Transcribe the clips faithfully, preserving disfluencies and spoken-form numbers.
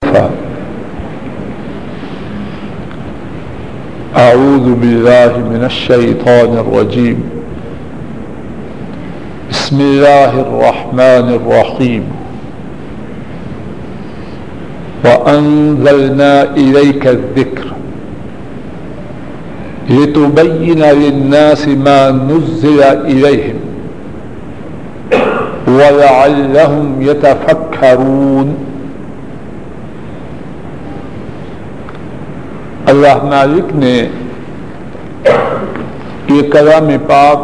اعوذ باللہ من الشیطان الرجیم بسم اللہ الرحمن الرحیم وانزلنا الیک الذکر لتبین للناس ما نزل الیہم وَلَعَلَّهُمْ يَتَفَكَّرُونَ. اللہ مالک نے یہ کلام پاک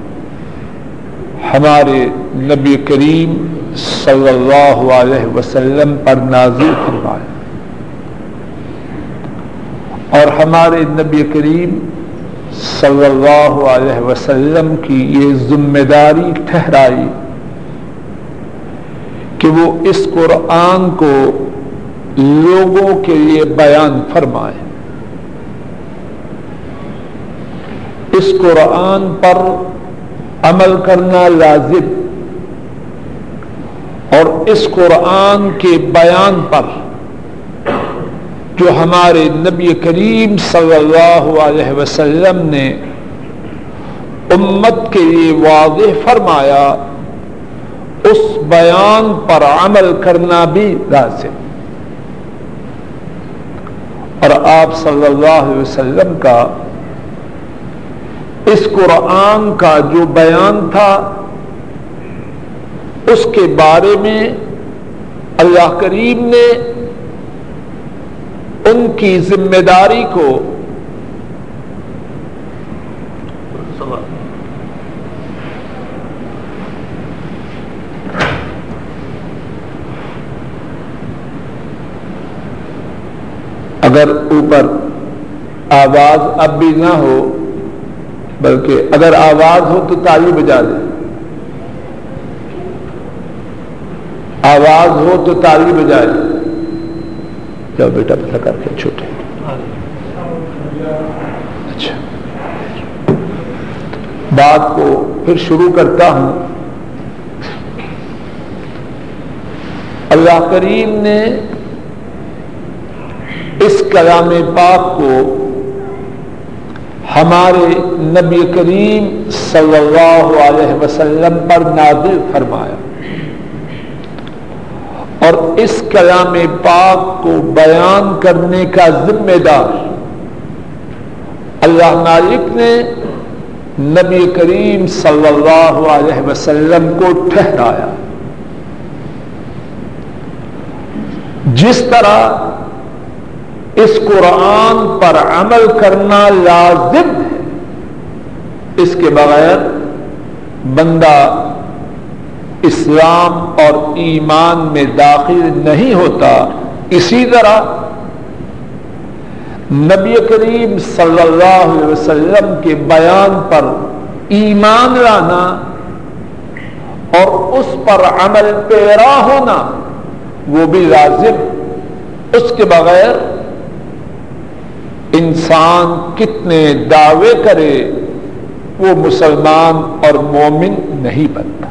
ہمارے نبی کریم صلی اللہ علیہ وسلم پر نازل فرمایا اور ہمارے نبی کریم صلی اللہ علیہ وسلم کی یہ ذمہ داری ٹھہرائی کہ وہ اس قرآن کو لوگوں کے لیے بیان فرمائے، اس قرآن پر عمل کرنا لازم اور اس قرآن کے بیان پر جو ہمارے نبی کریم صلی اللہ علیہ وسلم نے امت کے لیے واضح فرمایا، اس بیان پر عمل کرنا بھی لازم. اور آپ صلی اللہ علیہ وسلم کا اس قرآن کا جو بیان تھا اس کے بارے میں اللہ کریم نے ان کی ذمہ داری کو اگر اوپر آواز اب بھی نہ ہو بلکہ اگر آواز ہو تو تالی بجا دیں، آواز ہو تو تالی بجائے. جاؤ بیٹا پتہ کر کے چھوٹے. اچھا بات کو پھر شروع کرتا ہوں. اللہ کریم نے اس کلام پاک کو ہمارے نبی کریم صلی اللہ علیہ وسلم پر نازل فرمایا اور اس کلام پاک کو بیان کرنے کا ذمہ دار اللہ مالک نے نبی کریم صلی اللہ علیہ وسلم کو ٹھہرایا. جس طرح اس قرآن پر عمل کرنا لازم ہے، اس کے بغیر بندہ اسلام اور ایمان میں داخل نہیں ہوتا، اسی طرح نبی کریم صلی اللہ علیہ وسلم کے بیان پر ایمان لانا اور اس پر عمل پیرا ہونا وہ بھی لازم. اس کے بغیر انسان کتنے دعوے کرے وہ مسلمان اور مومن نہیں بنتا.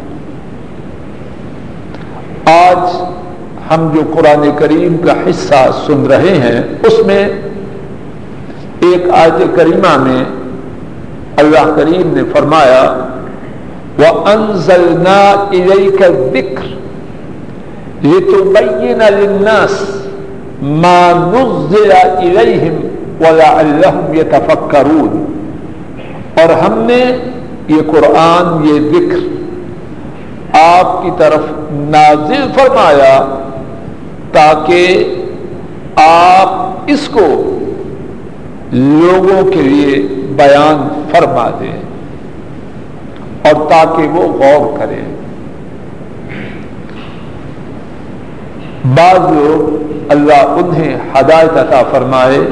آج ہم جو قرآن کریم کا حصہ سن رہے ہیں اس میں ایک آیت کریمہ میں اللہ کریم نے فرمایا وَأَنزَلْنَا إِلَيْكَ الذِّكْرَ لِتُبَيِّنَ لِلنَّاسِ مَا نُزِّلَ إِلَيْهِمْ وَلَعَلَّهُمْ يَتَفَكَّرُونَ. اور ہم نے یہ قرآن یہ ذکر آپ کی طرف نازل فرمایا تاکہ آپ اس کو لوگوں کے لیے بیان فرما دیں اور تاکہ وہ غور کریں. بعض لوگ اللہ انہیں ہدایت عطا فرمائے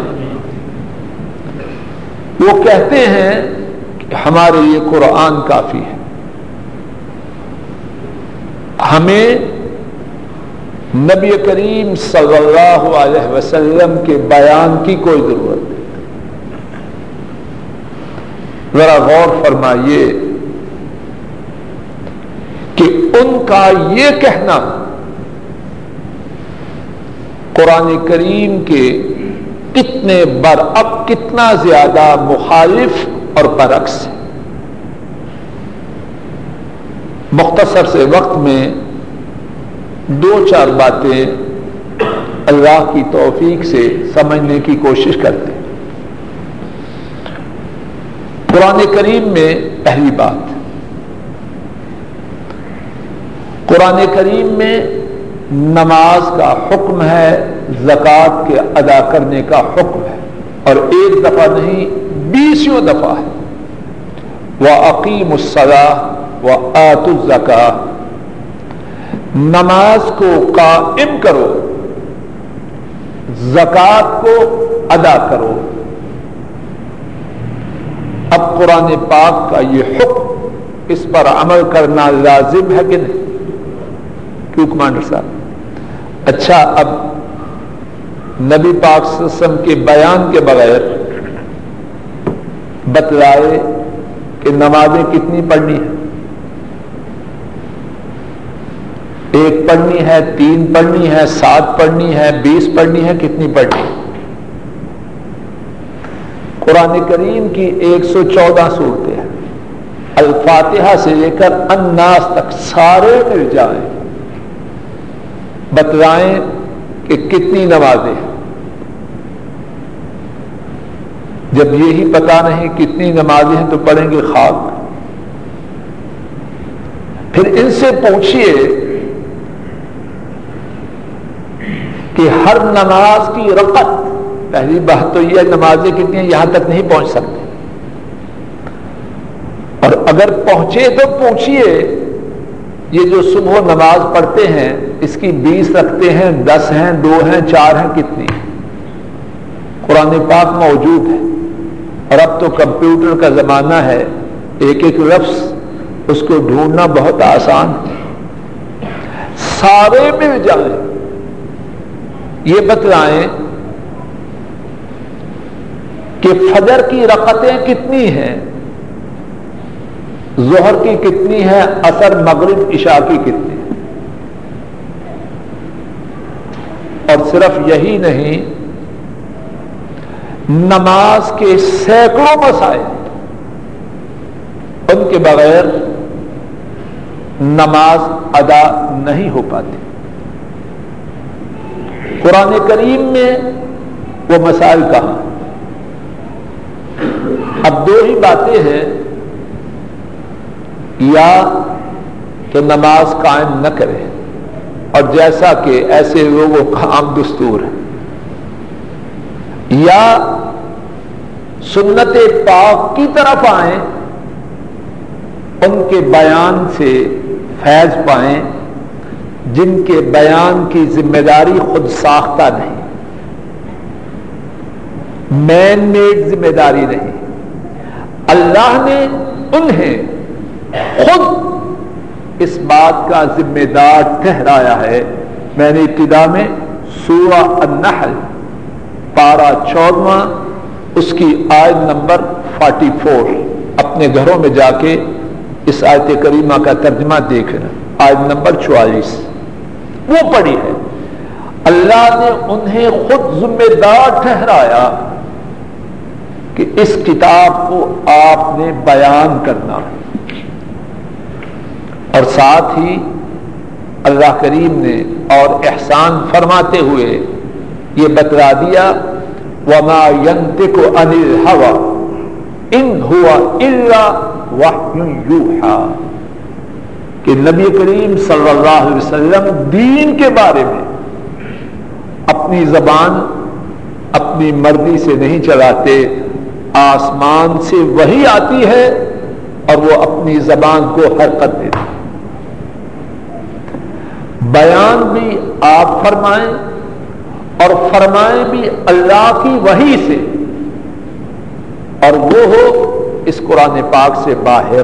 وہ کہتے ہیں کہ ہمارے لیے قرآن کافی ہے، ہمیں نبی کریم صلی اللہ علیہ وسلم کے بیان کی کوئی ضرورت نہیں. ذرا غور فرمائیے کہ ان کا یہ کہنا قرآن کریم کے کتنے برعکس، کتنا زیادہ مخالف اور برعکس ہے۔ مختصر سے وقت میں دو چار باتیں اللہ کی توفیق سے سمجھنے کی کوشش کرتے ہیں۔ قرآن کریم میں پہلی بات، قرآن کریم میں نماز کا حکم ہے، زکوٰۃ کے ادا کرنے کا حکم ہے، اور ایک دفعہ نہیں بیسوں دفعہ ہے۔ وَأَقِيمُوا الصَّلَاةَ وَآتُوا الزَّكَاةَ، نماز کو قائم کرو، زکوٰۃ کو ادا کرو۔ اب قرآن پاک کا یہ حکم، اس پر عمل کرنا لازم ہے کہ نہیں؟ کیوں کمانڈر صاحب؟ اچھا، اب نبی پاک صلی اللہ علیہ وسلم کے بیان کے بغیر بتلائے کہ نمازیں کتنی پڑھنی ہیں؟ ایک پڑھنی ہے، تین پڑھنی ہے، سات پڑھنی ہے، بیس پڑھنی ہے، کتنی پڑھنی ہے؟ قرآن کریم کی ایک سو چودہ صورتیں ہیں، الفاتحہ سے لے کر الناس تک سارے مل جائیں، بتلائیں کہ کتنی نمازیں ہیں۔ جب یہی پتہ نہیں کتنی نمازیں ہیں تو پڑھیں گے خاک۔ پھر ان سے پوچھئے کہ ہر نماز کی رکعت، پہلی بات تو یہ نمازیں کتنی ہیں یہاں تک نہیں پہنچ سکتے، اور اگر پہنچے تو پوچھئے یہ جو صبح نماز پڑھتے ہیں اس کی بیس رکھتے ہیں، دس ہیں، دو ہیں، چار ہیں، کتنی؟ قرآن پاک موجود ہے، اور اب تو کمپیوٹر کا زمانہ ہے، ایک ایک لفظ اس کو ڈھونڈنا بہت آسان ہے۔ سارے مل جائیں، یہ بتلائیں کہ فجر کی رکعتیں کتنی ہیں، ظہر کی کتنی ہے، عصر مغرب عشاء کی کتنی ہے۔ اور صرف یہی نہیں، نماز کے سینکڑوں مسائل، ان کے بغیر نماز ادا نہیں ہو پاتی۔ قرآن کریم میں وہ مسائل کہاں؟ اب دو ہی باتیں ہیں، یا تو نماز قائم نہ کرے، اور جیسا کہ ایسے لوگوں کا عام دستور ہے، یا سنت پاک کی طرف آئیں، ان کے بیان سے فیض پائیں جن کے بیان کی ذمہ داری خود ساختہ نہیں، مین میڈ ذمہ داری نہیں، اللہ نے انہیں خود اس بات کا ذمہ دار ٹھہرایا ہے۔ میں نے ابتدا میں سورہ النحل پارہ چودواں اس کی آیت نمبر فورٹی فور اپنے گھروں میں جا کے اس آیت کریمہ کا ترجمہ دیکھنا، آیت نمبر چوالیس وہ پڑھی ہے۔ اللہ نے انہیں خود ذمہ دار ٹھہرایا کہ اس کتاب کو آپ نے بیان کرنا ہے، اور ساتھ ہی اللہ کریم نے اور احسان فرماتے ہوئے یہ بتلا دیا، وَمَا يَنطِقُ عَنِ الْهَوَىٰ إِنْ هُوَ إِلَّا وَحْيٌ يُوحَىٰ، کہ نبی کریم صلی اللہ علیہ وسلم دین کے بارے میں اپنی زبان اپنی مرضی سے نہیں چلاتے، آسمان سے وحی آتی ہے اور وہ اپنی زبان کو حرکت دیتے، بیان بھی آپ فرمائیں اور فرمائیں بھی اللہ کی وحی سے، اور وہ ہو اس قرآن پاک سے باہر۔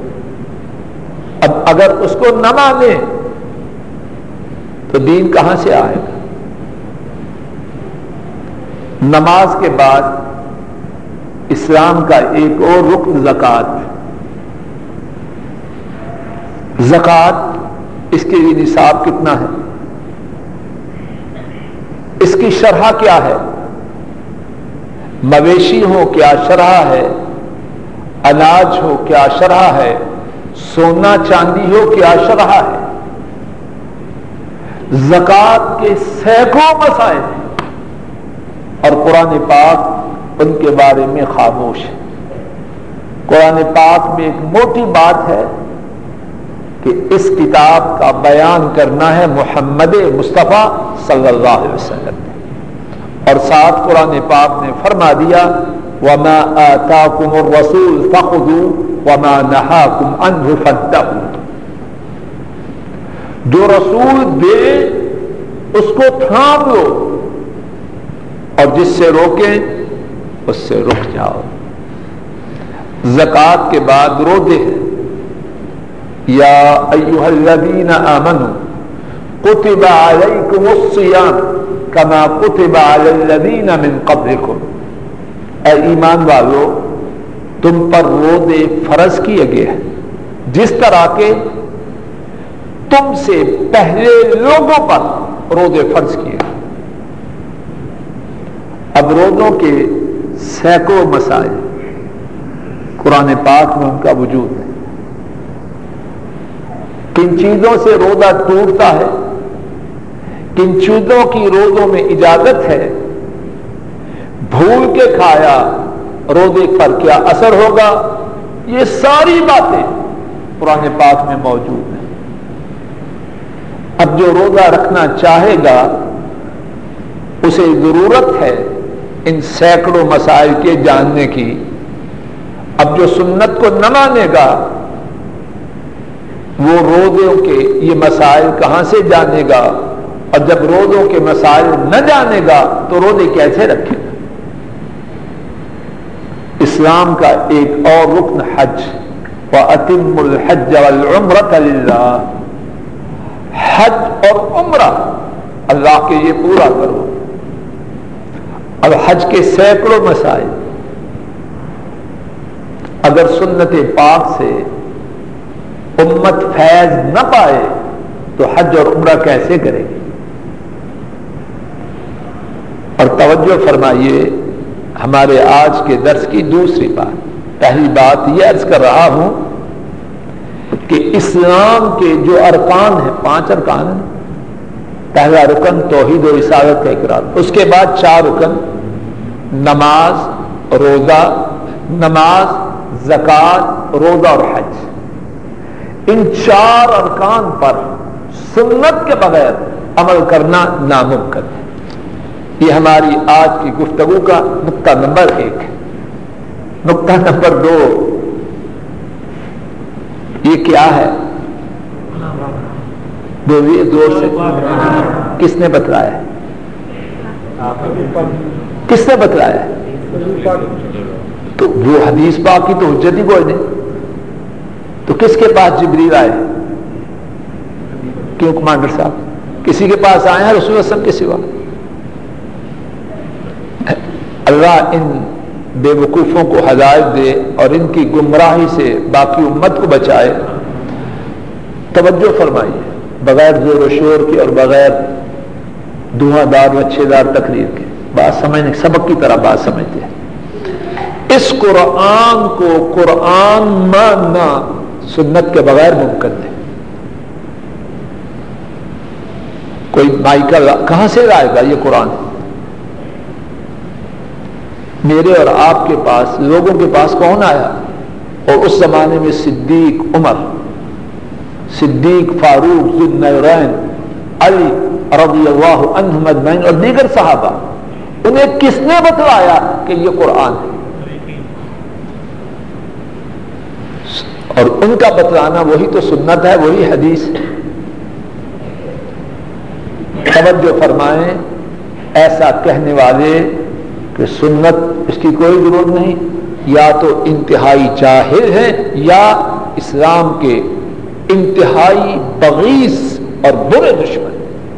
اب اگر اس کو نہ مانے تو دین کہاں سے آئے گا؟ نماز کے بعد اسلام کا ایک اور رکن زکوٰۃ۔ زکوٰۃ اس کے لیے نصاب کتنا ہے؟ اس کی شرح کیا ہے؟ مویشی ہو کیا شرح ہے؟ اناج ہو کیا شرح ہے؟ سونا چاندی ہو کیا شرح ہے؟ زکوٰۃ کے سینکڑوں مسائل ہیں اور قرآن پاک ان کے بارے میں خاموش ہے۔ قرآن پاک میں ایک موٹی بات ہے کہ اس کتاب کا بیان کرنا ہے محمد مصطفیٰ صلی اللہ علیہ وسلم نے، اور ساتھ قرآن پاک نے فرما دیا وَمَا آتَاكُمُ الرَّسُولُ فَخُذُوهُ وَمَا نَهَاكُمْ عَنْهُ فَانتَهُوا۔ جو رسول دے اس کو تھام لو اور جس سے روکیں اس سے رک جاؤ۔ زکوٰۃ کے بعد روزے ہیں، یا ایھا الذین آمنوا کتب علیکم الصیام کما کتب علی الذین من قبلکم۔ اے ایمان والو تم پر روزے فرض کیے گئے ہیں جس طرح کے تم سے پہلے لوگوں پر روزے فرض کیے۔ اب روزوں کے سینکڑوں مسائل قرآن پاک میں ان کا وجود ہے۔ کن چیزوں سے روزہ ٹوٹتا ہے، کن چیزوں کی روزوں میں اجازت ہے، بھول کے کھایا روزے پر کیا اثر ہوگا، یہ ساری باتیں قرآن پاک میں موجود ہیں۔ اب جو روزہ رکھنا چاہے گا اسے ضرورت ہے ان سینکڑوں مسائل کے جاننے کی۔ اب جو سنت کو نہ مانے گا وہ روزوں کے یہ مسائل کہاں سے جانے گا، اور جب روزوں کے مسائل نہ جانے گا تو روزے کیسے رکھے گا؟ اسلام کا ایک اور رکن حج، وَأَتِمُّ الْحَجَّ وَالْعُمْرَةَ لِلَّهِ، حج اور عمرہ اللہ کے یہ پورا کرو۔ اب حج کے سینکڑوں مسائل، اگر سنت پاک سے امت فیض نہ پائے تو حج اور عمرہ کیسے کرے گی؟ اور توجہ فرمائیے ہمارے آج کے درس کی دوسری بات۔ پہلی بات یہ عرض کر رہا ہوں کہ اسلام کے جو ارکان ہیں، پانچ ارکان ہیں۔ پہلا رکن توحید و رسالت کا اقرار، اس کے بعد چار رکن، نماز، روزہ، نماز، زکوٰۃ، روزہ اور حج۔ ان چار ارکان پر سنت کے بغیر عمل کرنا ناممکن ہے۔ یہ ہماری آج کی گفتگو کا نقطہ نمبر ایک ہے۔ نقطہ نمبر دو یہ کیا ہے؟ بولیے زور سے، کس نے بتلایا ہے؟ کس نے بتلایا ہے؟ تو وہ حدیث پاک کی تو حجت ہی کوئی نہیں، تو کس کے پاس جبریل آئے؟ کیوں کمانڈر صاحب کسی کے پاس آئے ہیں رسول اللہ صلی اللہ علیہ وسلم کے سوا؟ اللہ ان بے وقوفوں کو ہدایت دے اور ان کی گمراہی سے باقی امت کو بچائے۔ توجہ فرمائیے، بغیر زور و شور کے اور بغیر دھواں دار اچھے دار تقریر کے بات سمجھنے، سبق کی طرح بات سمجھتے ہیں۔ اس قرآن کو قرآن ماننا سنت کے بغیر ممکن ہے۔ کوئی مائیکل کہاں سے لائے گا یہ قرآن؟ میرے اور آپ کے پاس، لوگوں کے پاس کون آیا؟ اور اس زمانے میں صدیق عمر، صدیق فاروق، ذو النورین، علی رضی اللہ عنہم اجمعین اور دیگر صحابہ، انہیں کس نے بتلایا کہ یہ قرآن ہے؟ اور ان کا بتلانا وہی تو سنت ہے، وہی حدیث ہے۔ توجہ فرمائیں، ایسا کہنے والے کہ سنت اس کی کوئی ضرورت نہیں، یا تو انتہائی جاہل ہے یا اسلام کے انتہائی بغیض اور برے دشمن۔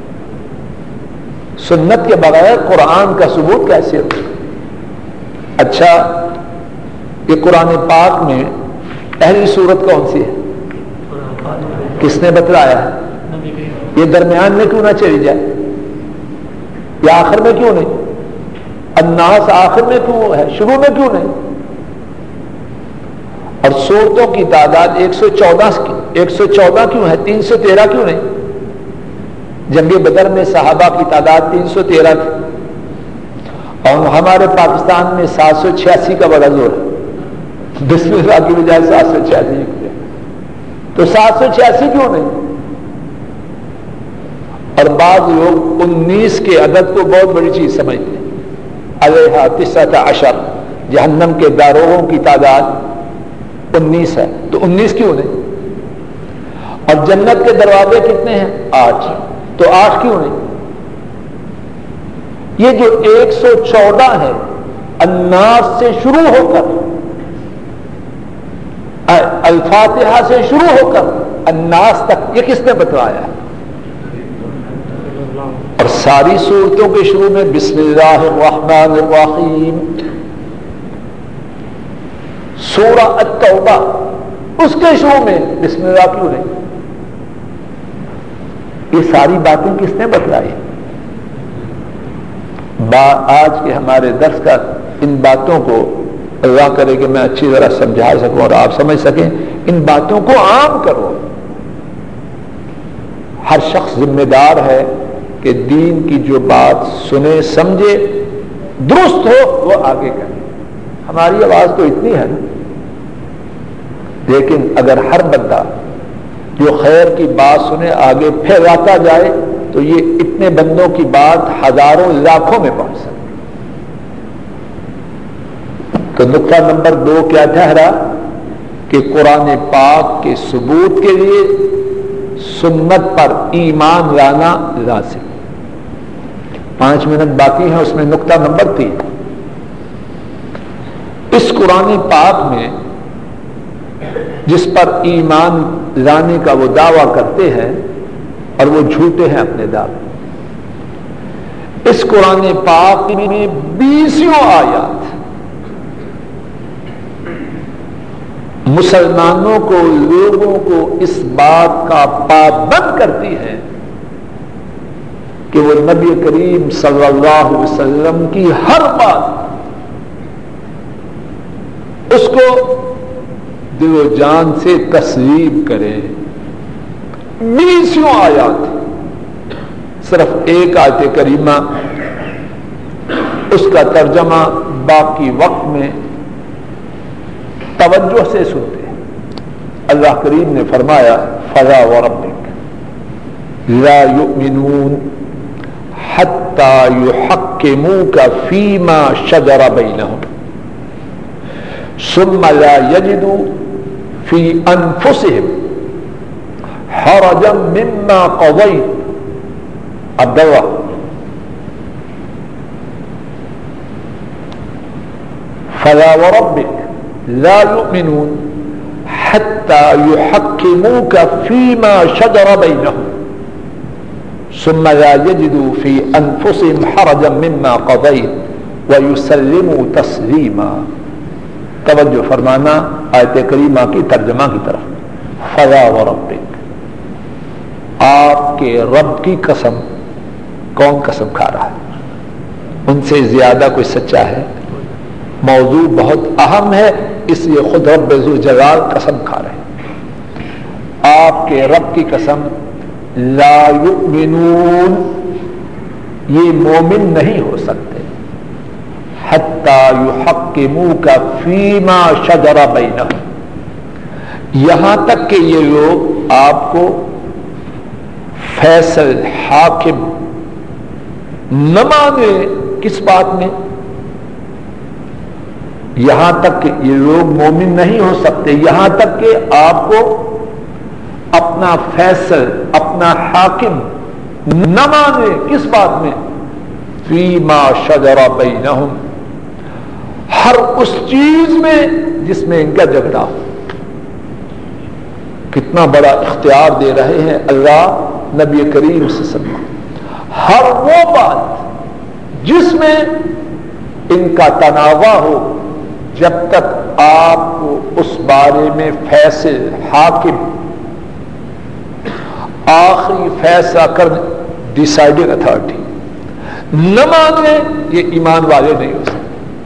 سنت کے بغیر قرآن کا ثبوت کیسے ہو؟ اچھا، یہ قرآن پاک میں پہلی سورت کون سی ہے؟ کس نے بتلایا ہے؟ یہ درمیان میں کیوں نہ چلی جائے؟ یہ آخر میں کیوں نہیں؟ الناس آخر میں کیوں ہے، شروع میں کیوں نہیں؟ اور سورتوں کی تعداد ایک سو چودہ ایک سو چودہ کیوں ہے، تین سو تیرہ کیوں نہیں؟ جنگ بدر میں صحابہ کی تعداد تین سو تیرہ تھی اور ہمارے پاکستان میں سات سو چھیاسی کا بڑا زور ہے، بسم اللہ کی بجائے سات سو چھیاسی تو سات سو چھیاسی کیوں نہیں؟ اور بعض لوگ انیس کے عدد کو بہت بڑی چیز سمجھتے ہیں، علیہا تسعۃ عشر، جہنم کے داروغوں کی تعداد انیس ہے تو انیس کیوں نہیں؟ اور جنت کے دروازے کتنے ہیں؟ آٹھ، تو آٹھ کیوں نہیں؟ یہ جو ایک سو چودہ ہے الناس سے شروع ہو کر الفاتحہ سے شروع ہو کر الناس تک، یہ کس نے بتلایا؟ اور ساری صورتوں کے شروع میں بسم اللہ الرحمن الرحیم، سورہ التوبہ اس کے شروع میں بسم اللہ کیوں نہیں؟ یہ ساری باتیں کس نے بتلائی؟ آج کے ہمارے درس کا ان باتوں کو اللہ کرے کہ میں اچھی طرح سمجھا سکوں اور آپ سمجھ سکیں، ان باتوں کو عام کرو۔ ہر شخص ذمہ دار ہے کہ دین کی جو بات سنے سمجھے درست ہو وہ آگے کرے۔ ہماری آواز تو اتنی ہے نا، لیکن اگر ہر بندہ جو خیر کی بات سنے آگے پھیلاتا جائے تو یہ اتنے بندوں کی بات ہزاروں لاکھوں میں پہنچ سکتی۔ تو نقطہ نمبر دو کیا ٹھہرا کہ قرآن پاک کے ثبوت کے لیے سنت پر ایمان لانا لازم۔ پانچ منٹ باقی ہیں، اس میں نقطہ نمبر تین، اس قرآن پاک میں جس پر ایمان لانے کا وہ دعویٰ کرتے ہیں اور وہ جھوٹے ہیں اپنے دعوے، اس قرآن پاک میں بیسوں آیات مسلمانوں کو، لوگوں کو اس بات کا پابند کرتی ہے کہ وہ نبی کریم صلی اللہ علیہ وسلم کی ہر بات اس کو دل و جان سے تسلیم کرے۔ بیسوں آیات، صرف ایک آیت کریمہ اس کا ترجمہ باقی وقت میں توجہ سے سنتے ہیں۔ اللہ کریم نے فرمایا فلا وربک لا یؤمنون حتی یحکموک فیما شجر بینہم ثم لا یجدوا فی انفسہم حرجا مما قضیت۔ اب دعا فلا وربک لا يؤمنون حتى يحكموك فيما شجر بينهم ثم لا يجدوا في أنفسهم حرجا مما قضيت ويسلموا تسليما۔ توجہ فرمانا آیت کریمہ کی ترجمہ کی طرف۔ فلا وربک، آپ کے رب کی قسم۔ کون قسم کھا رہا ہے؟ ان سے زیادہ کوئی سچا ہے؟ موضوع بہت اہم ہے، اس لیے خود رب ذوالجلال قسم کھا رہے ہیں۔ آپ کے رب کی قسم، لا یؤمنون، یہ مومن نہیں ہو سکتے، حتی یحکموک فیما شجر بینہم، یہاں تک کہ یہ لوگ آپ کو فیصل حاکم نہ مانے۔ کس بات میں؟ یہاں تک کہ یہ لوگ مومن نہیں ہو سکتے یہاں تک کہ آپ کو اپنا فیصل، اپنا حاکم نہ مانے۔ کس بات میں؟ فیما شجر بینہم، ہر اس چیز میں جس میں ان کا جھگڑا ہو۔ کتنا بڑا اختیار دے رہے ہیں اللہ نبی کریم صلی اللہ علیہ وسلم، ہر وہ بات جس میں ان کا تنازع ہو، جب تک آپ کو اس بارے میں فیصل، حاکم، آخری فیصلہ کرنے، ڈیسائیڈنگ اتھارٹی، نہ ماننے یہ ایمان والے نہیں ہو سکتے.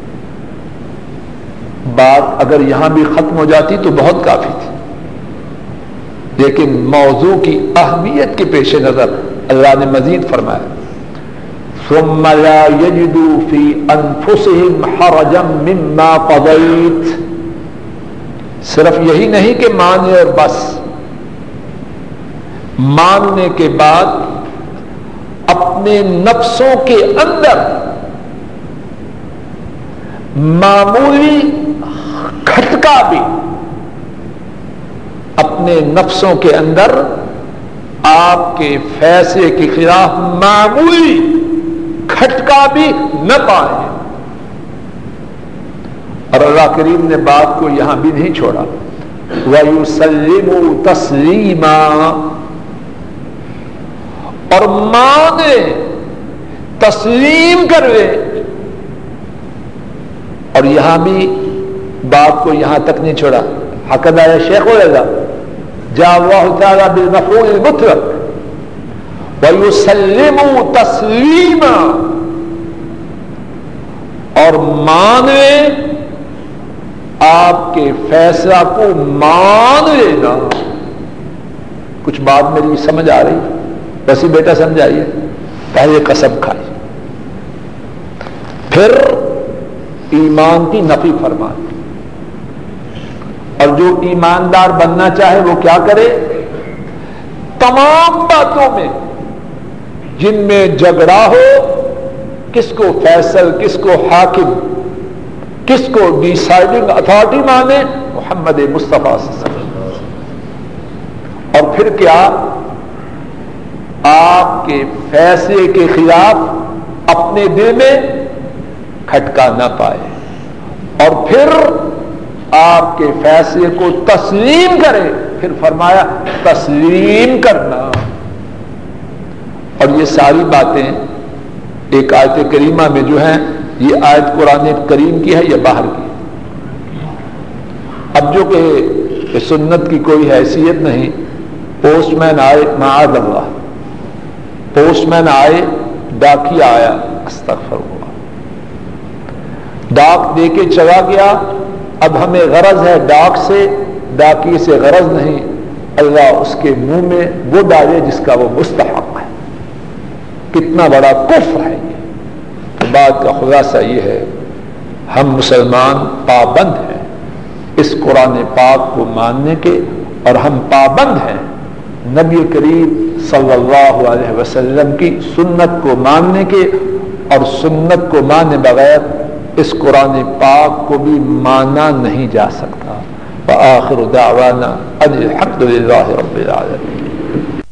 بات اگر یہاں بھی ختم ہو جاتی تو بہت کافی تھی، لیکن موضوع کی اہمیت کے پیش نظر اللہ نے مزید فرمایا ثم لا يجدوا في انفسهم حرجا مما قضيت. صرف یہی نہیں کہ مانے اور بس، ماننے کے بعد اپنے نفسوں کے اندر معمولی کھٹکا بھی، اپنے نفسوں کے اندر آپ کے فیصلے کے خلاف معمولی کھٹکا بھی نہ پائیں. اور اللہ کریم نے بات کو یہاں بھی نہیں چھوڑا وَيُسَلِّمُوا تَسْلِيمًا، اور مانے تسلیم کروے. اور یہاں بھی بات کو یہاں تک نہیں چھوڑا. حقد آیا شیخ ہوگا جا اللہ تعالیٰ بالمفعول المطلق وَيُسَلِّمُوا تَسْلِيمًا، اور مانے آپ کے فیصلہ کو مان لینا. کچھ بات میری سمجھ آ رہی؟ ویسے بیٹا سمجھائیے. پہلے قسم کھائی، پھر ایمان کی نفی فرمائی. اور جو ایماندار بننا چاہے وہ کیا کرے؟ تمام باتوں میں جن میں جھگڑا ہو، کس کو فیصل، کس کو حاکم، کس کو ڈیسائیڈنگ اتھارٹی مانے؟ محمد مصطفیٰ صلی اللہ علیہ وسلم. اور پھر کیا؟ آپ کے فیصلے کے خلاف اپنے دل میں کھٹکا نہ پائے، اور پھر آپ کے فیصلے کو تسلیم کرے. پھر فرمایا تسلیم کرنا. اور یہ ساری باتیں ایک آیت کریمہ میں جو ہیں، یہ آیت قرآن کریم کی ہے یا باہر کی؟ اب جو کہ سنت کی کوئی حیثیت نہیں، پوسٹ مین آئے معاذ اللہ، پوسٹ مین آئے، ڈاکیا آیا، استغفر اللہ، ڈاک دے کے چلا گیا. اب ہمیں غرض ہے ڈاک سے، ڈاکی سے غرض نہیں. اللہ اس کے منہ میں وہ ڈالے جس کا وہ مستحق ہے. کتنا بڑا کفر ہے یہ. تو بات کا خلاصہ یہ ہے، ہم مسلمان پابند ہیں اس قرآن پاک کو ماننے کے، اور ہم پابند ہیں نبی کریم صلی اللہ علیہ وسلم کی سنت کو ماننے کے. اور سنت کو مانے بغیر اس قرآن پاک کو بھی مانا نہیں جا سکتا. وآخر دعوانا ان الحمد للہ رب العالمین.